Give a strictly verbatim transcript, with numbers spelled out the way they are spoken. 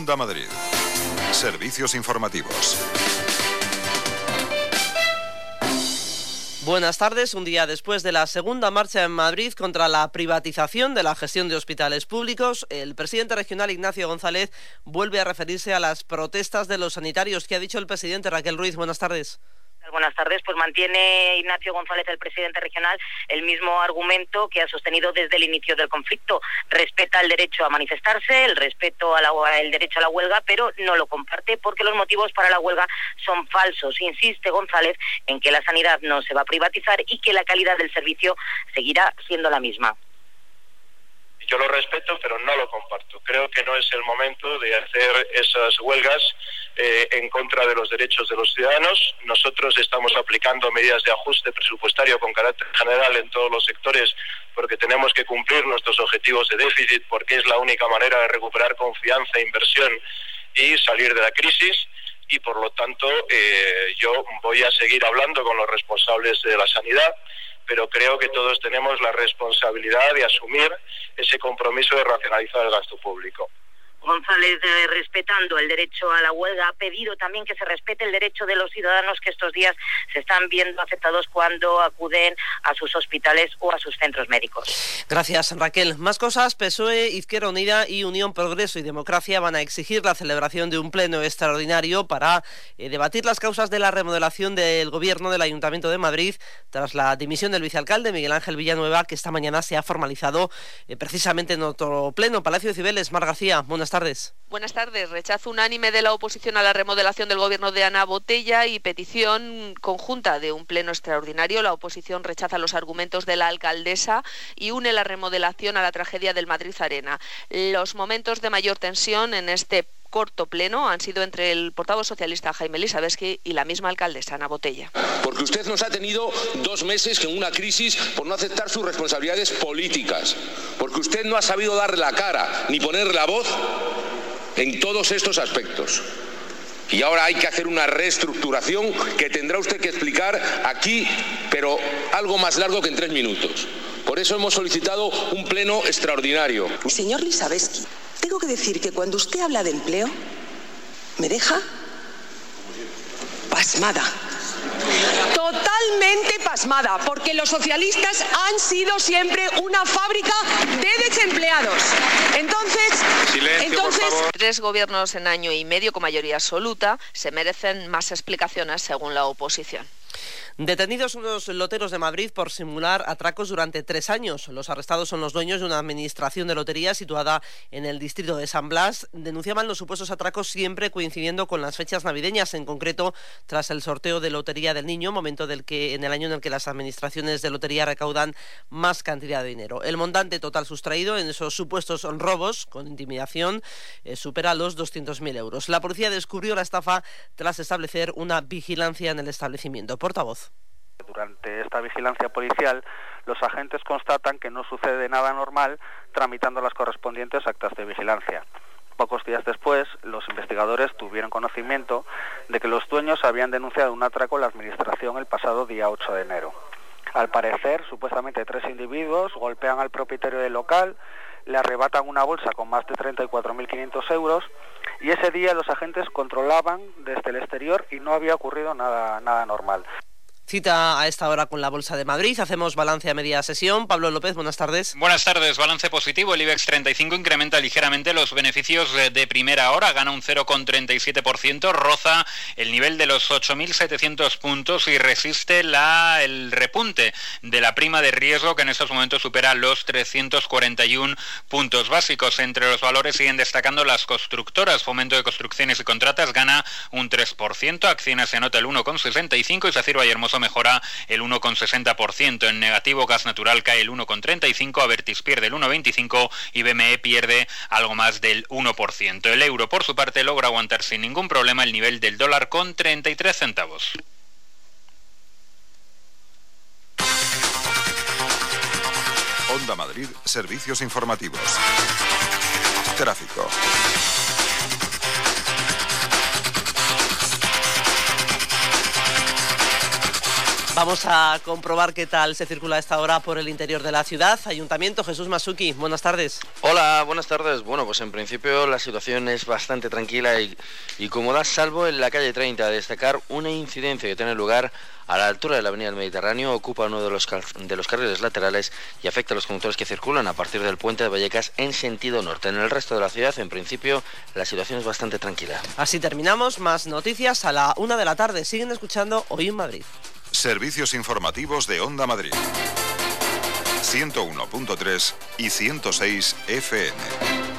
Onda Madrid. Servicios informativos. Buenas tardes. Un día después de la segunda marcha en Madrid contra la privatización de la gestión de hospitales públicos, el presidente regional Ignacio González vuelve a referirse a las protestas de los sanitarios. ¿Qué ha dicho el presidente? Raquel Ruiz, buenas tardes. Buenas tardes. Pues mantiene Ignacio González, el presidente regional, el mismo argumento que ha sostenido desde el inicio del conflicto. Respeta el derecho a manifestarse, el respeto a la, el derecho a la huelga, pero no lo comparte porque los motivos para la huelga son falsos. Insiste González en que la sanidad no se va a privatizar y que la calidad del servicio seguirá siendo la misma. Yo lo respeto, pero no lo comparto. Creo que no es el momento de hacer esas huelgas eh, en contra de los derechos de los ciudadanos. Nosotros estamos aplicando medidas de ajuste presupuestario con carácter general en todos los sectores porque tenemos que cumplir nuestros objetivos de déficit, porque es la única manera de recuperar confianza e inversión y salir de la crisis. Y por lo tanto eh, yo voy a seguir hablando con los responsables de la sanidad, pero creo que todos tenemos la responsabilidad de asumir ese compromiso de racionalizar el gasto público. González, eh, respetando el derecho a la huelga, ha pedido también que se respete el derecho de los ciudadanos que estos días se están viendo afectados cuando acuden a sus hospitales o a sus centros médicos. Gracias, Raquel. Más cosas. P S O E, Izquierda Unida y Unión Progreso y Democracia van a exigir la celebración de un pleno extraordinario para eh, debatir las causas de la remodelación del gobierno del Ayuntamiento de Madrid tras la dimisión del vicealcalde Miguel Ángel Villanueva, que esta mañana se ha formalizado eh, precisamente en otro pleno. Palacio de Cibeles, Mar García, buenas tardes. Tardes. Buenas tardes. Rechazo unánime de la oposición a la remodelación del gobierno de Ana Botella y petición conjunta de un pleno extraordinario. La oposición rechaza los argumentos de la alcaldesa y une la remodelación a la tragedia del Madrid Arena. Los momentos de mayor tensión en este corto pleno han sido entre el portavoz socialista Jaime Lisabeski y la misma alcaldesa Ana Botella. Porque usted nos ha tenido dos meses en una crisis por no aceptar sus responsabilidades políticas, porque usted no ha sabido dar la cara ni poner la voz en todos estos aspectos. Y ahora hay que hacer una reestructuración que tendrá usted que explicar aquí, pero algo más largo que en tres minutos. Por eso hemos solicitado un pleno extraordinario. Señor Lisabeski, tengo que decir que cuando usted habla de empleo, me deja pasmada. Totalmente pasmada, porque los socialistas han sido siempre una fábrica de desempleados. Entonces, Silencio, entonces... por favor. Tres gobiernos en año y medio con mayoría absoluta se merecen más explicaciones según la oposición. Detenidos unos loteros de Madrid por simular atracos durante tres años. Los arrestados son los dueños de una administración de loterías situada en el distrito de San Blas. Denunciaban los supuestos atracos siempre coincidiendo con las fechas navideñas, en concreto tras el sorteo de Lotería del Niño, momento del que en el año en el que las administraciones de lotería recaudan más cantidad de dinero. El montante total sustraído en esos supuestos robos con intimidación eh, supera los doscientos mil euros. La policía descubrió la estafa tras establecer una vigilancia en el establecimiento. Portavoz. Durante esta vigilancia policial, los agentes constatan que no sucede nada anormal tramitando las correspondientes actas de vigilancia. Pocos días después, los investigadores tuvieron conocimiento de que los dueños habían denunciado un atraco en la administración el pasado día ocho de enero. Al parecer, supuestamente tres individuos golpean al propietario del local, le arrebatan una bolsa con más de treinta y cuatro mil quinientos euros y ese día los agentes controlaban desde el exterior y no había ocurrido nada, nada normal. Cita a esta hora con la Bolsa de Madrid. Hacemos balance a media sesión. Pablo López, buenas tardes. Buenas tardes. Balance positivo. El IBEX treinta y cinco incrementa ligeramente los beneficios de primera hora. Gana un cero coma treinta y siete por ciento. Roza el nivel de los ocho mil setecientos puntos y resiste la, el repunte de la prima de riesgo, que en estos momentos supera los trescientos cuarenta y uno puntos básicos. Entre los valores siguen destacando las constructoras. Fomento de Construcciones y Contratas gana un tres por ciento. Acciona se anota el uno coma sesenta y cinco por ciento y Sacir Vallehermoso mejora el uno coma sesenta por ciento. En negativo, Gas Natural cae el uno coma treinta y cinco por ciento, Abertis pierde el uno coma veinticinco por ciento y B M E pierde algo más del uno por ciento. El euro, por su parte, logra aguantar sin ningún problema el nivel del dólar con treinta y tres centavos. Onda Madrid, servicios informativos. Tráfico. Vamos a comprobar qué tal se circula a esta hora por el interior de la ciudad. Ayuntamiento, Jesús Masuki, buenas tardes. Hola, buenas tardes. Bueno, pues en principio la situación es bastante tranquila y, y cómoda, salvo en la calle treinta. A destacar una incidencia que tiene lugar a la altura de la avenida del Mediterráneo, ocupa uno de los, de los carriles laterales y afecta a los conductores que circulan a partir del puente de Vallecas en sentido norte. En el resto de la ciudad, en principio, la situación es bastante tranquila. Así terminamos. Más noticias a la una de la tarde. Siguen escuchando Hoy en Madrid. Servicios informativos de Onda Madrid. ciento uno punto tres y ciento seis F M.